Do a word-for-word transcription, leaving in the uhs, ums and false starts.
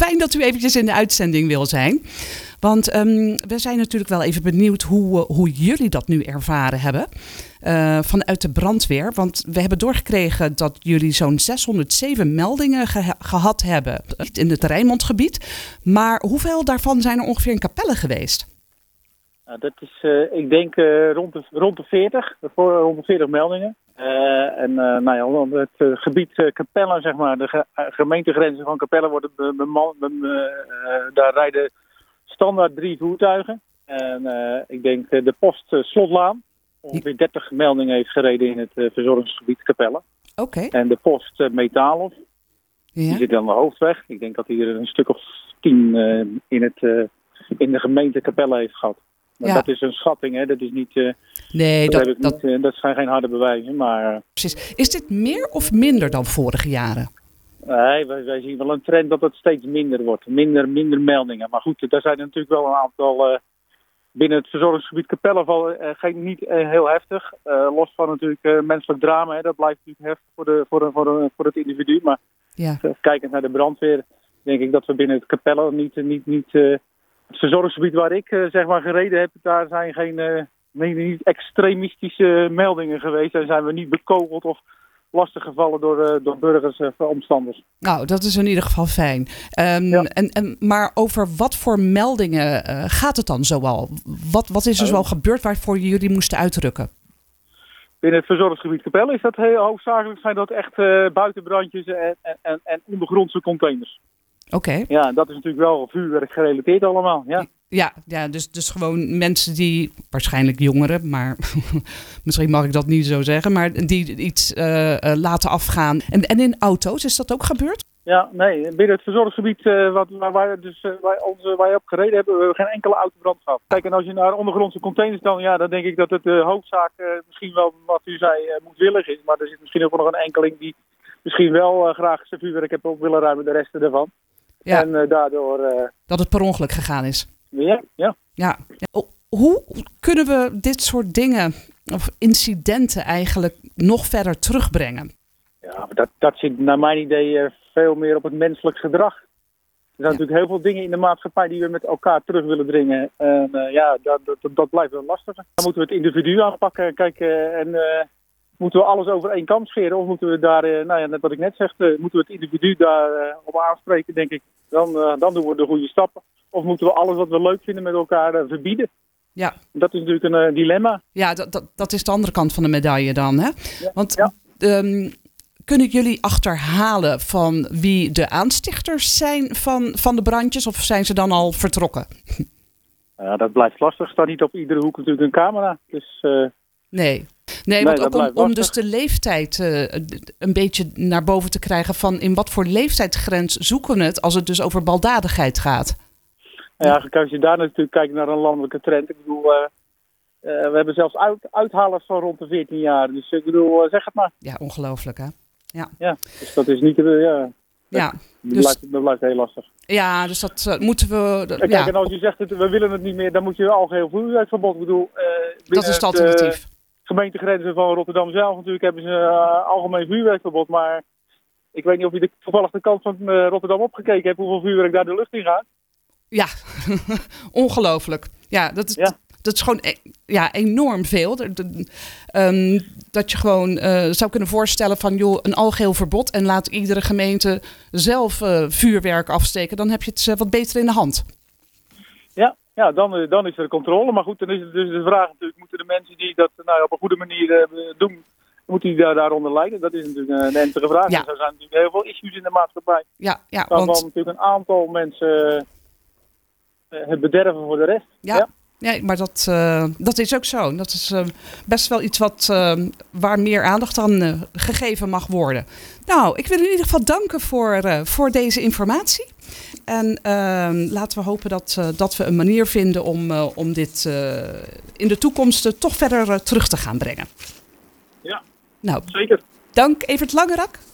fijn dat u eventjes in de uitzending wil zijn. Want um, we zijn natuurlijk wel even benieuwd hoe, uh, hoe jullie dat nu ervaren hebben. Uh, vanuit de brandweer. Want we hebben doorgekregen dat jullie zo'n zeshonderdzeven meldingen ge- gehad hebben. In het Rijnmondgebied. Maar hoeveel daarvan zijn er ongeveer in Capelle geweest? Nou, dat is, uh, ik denk, uh, rond, de, rond de veertig. Rond de veertig meldingen. Uh, en uh, nou ja, het uh, gebied uh, Capelle, zeg maar, de ge- uh, gemeentegrenzen van Capelle worden bemand. Be- be- uh, daar rijden standaard drie voertuigen. En uh, ik denk uh, de post uh, Slotlaan ongeveer dertig meldingen heeft gereden in het uh, verzorgingsgebied Capelle. Oké. Okay. En de post uh, Metaalhof, ja. Die zit aan de hoofdweg. Ik denk dat hij er een stuk of tien uh, in, het, uh, in de gemeente Capelle heeft gehad. Ja. Dat is een schatting, hè? Dat is niet. Uh, nee, dat, dat, dat... Niet, uh, dat zijn geen harde bewijzen. Maar, uh, precies. Is dit meer of minder dan vorige jaren? Nee, wij, wij zien wel een trend dat het steeds minder wordt. Minder, minder meldingen. Maar goed, daar zijn er natuurlijk wel een aantal. Uh, binnen het verzorgingsgebied Capelle vallen uh, geen, niet uh, heel heftig. Uh, los van natuurlijk uh, menselijk drama. Hè, dat blijft natuurlijk heftig voor, de, voor, de, voor, de, voor het individu. Maar ja. uh, kijkend naar de brandweer, denk ik dat we binnen het Capelle niet. niet, niet uh, het verzorgingsgebied waar ik uh, zeg maar gereden heb, daar zijn geen uh, nee, niet extremistische meldingen geweest. Daar zijn we niet bekogeld of lastiggevallen door, uh, door burgers of uh, omstanders. Nou, dat is in ieder geval fijn. Um, ja. en, en, maar over wat voor meldingen uh, gaat het dan zoal? Wat, wat is er zoal gebeurd waarvoor jullie moesten uitrukken? Binnen het verzorgingsgebied Capelle is dat heel hoofdzakelijk zijn dat echt uh, buitenbrandjes en, en, en ondergrondse containers. Oké. Okay. Ja, dat is natuurlijk wel vuurwerk gerelateerd allemaal, ja. Ja, ja dus, dus gewoon mensen die, waarschijnlijk jongeren, maar misschien mag ik dat niet zo zeggen, maar die iets uh, uh, laten afgaan. En, en in auto's, is dat ook gebeurd? Ja, nee, binnen het verzorgingsgebied uh, wat, waar wij dus, uh, wij, onze, wij op gereden hebben, we hebben geen enkele autobrand gehad. Kijk, en als je naar ondergrondse containers dan, ja, dan denk ik dat het de uh, hoofdzaak uh, misschien wel, wat u zei, uh, moedwillig is. Maar er zit misschien ook nog een enkeling die misschien wel uh, graag zijn vuurwerk heeft op willen ruimen, de rest ervan. Ja. En uh, daardoor... Uh, dat het per ongeluk gegaan is. Ja, ja. ja. Hoe kunnen we dit soort dingen of incidenten eigenlijk nog verder terugbrengen? Ja, dat, dat zit naar mijn idee uh, veel meer op het menselijk gedrag. Er zijn ja. natuurlijk heel veel dingen in de maatschappij die we met elkaar terug willen dringen. En uh, ja, dat, dat, dat blijft wel lastig. Dan moeten we het individu aanpakken. Kijk, uh, en uh, moeten we alles over één kam scheren? Of moeten we daar, uh, nou ja, net wat ik net zeg, uh, moeten we het individu daar uh, op aanspreken, denk ik. Dan, uh, dan doen we de goede stappen. Of moeten we alles wat we leuk vinden met elkaar uh, verbieden? Ja. Dat is natuurlijk een uh, dilemma. Ja, dat, dat, dat is de andere kant van de medaille dan, hè? Ja. Want ja. Um, kunnen jullie achterhalen van wie de aanstichters zijn van, van de brandjes? Of zijn ze dan al vertrokken? Ja, dat blijft lastig. Er staat niet op iedere hoek natuurlijk een camera. Dus, uh... Nee. Nee, nee, want ook om, om dus de leeftijd uh, een beetje naar boven te krijgen van in wat voor leeftijdsgrens zoeken we het als het dus over baldadigheid gaat. Ja, als je daar natuurlijk kijkt naar een landelijke trend. Ik bedoel, uh, uh, we hebben zelfs uit, uithalers van rond de veertien jaar. Dus ik bedoel, uh, zeg het maar. Ja, ongelooflijk hè. Ja. ja, dus dat is niet... Uh, ja, dat, ja, dat, dus, blijft, dat blijft heel lastig. Ja, dus dat uh, moeten we... Uh, Kijk, ja. en als je zegt, we willen het niet meer, dan moet je algeheel vuurwerkverbod. Ik bedoel, uh, dat is het alternatief. Uh, gemeentegrenzen van Rotterdam zelf natuurlijk hebben ze uh, algemeen vuurwerkverbod. Maar ik weet niet of je de, toevallig de kant van uh, Rotterdam opgekeken hebt, hoeveel vuurwerk daar de lucht in gaat. Ja, ongelooflijk. Ja, dat is... Ja. Dat is gewoon e- ja, enorm veel. De, de, um, dat je gewoon uh, zou kunnen voorstellen van joh, een algeheel verbod en laat iedere gemeente zelf uh, vuurwerk afsteken. Dan heb je het uh, wat beter in de hand. Ja, ja dan, uh, dan is er controle. Maar goed, dan is het dus de vraag natuurlijk, moeten de mensen die dat nou, op een goede manier uh, doen, moeten die daar, daaronder lijden? Dat is natuurlijk een ernstige vraag. Ja. Dus er zijn natuurlijk heel veel issues in de maatschappij. Ja, ja, dan want... natuurlijk een aantal mensen uh, het bederven voor de rest. Ja. ja. Ja, maar dat, uh, dat is ook zo. Dat is uh, best wel iets wat, uh, waar meer aandacht aan uh, gegeven mag worden. Nou, ik wil in ieder geval danken voor, uh, voor deze informatie. En uh, laten we hopen dat, uh, dat we een manier vinden om, uh, om dit uh, in de toekomst uh, toch verder uh, terug te gaan brengen. Ja, nou, zeker. Dank Evert Langerak.